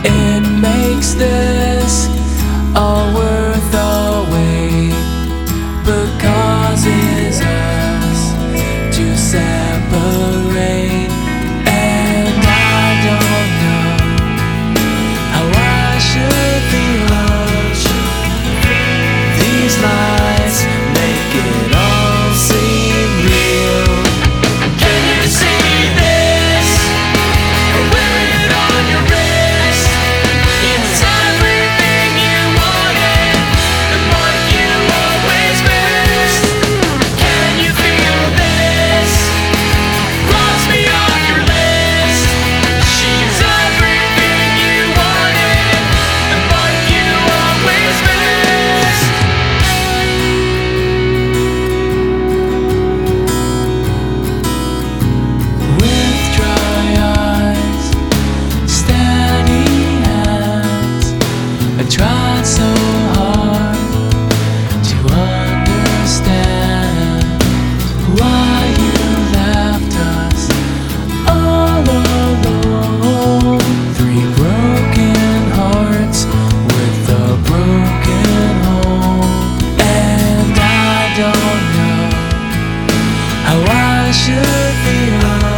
It makes this all worth the wait, but causes us to separate. And I don't know how I should feel. These lies make it all seem real. Can you see this? Wear it on your wrist. It's everything you wanted, the mark you always missed. Can you feel this? Cross me off your list. She's everything you wanted, the mark you always missed. With dry eyes, steady hands, I tried so hard to understand why you left us all alone. Three broken hearts with a broken home. And I don't know how I should feel.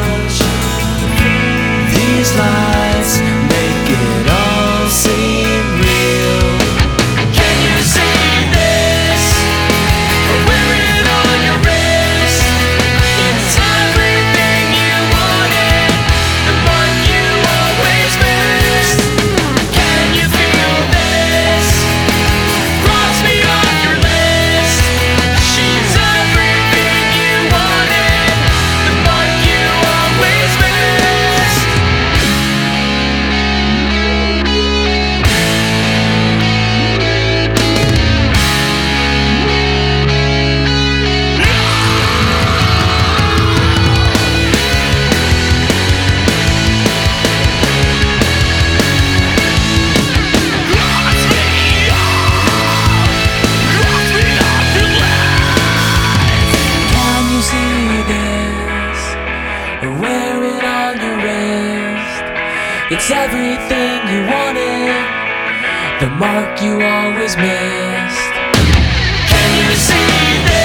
These lies make it all seem real. Can you see this? Wear it on your wrist. It's everything you wanted, the mark you always missed. Can you feel this? Cross me off your list. She's everything you wanted, the mark you always missed. Can you see this? Wear it on your wrist. It's everything you wanted, the mark you always missed. Can you see this?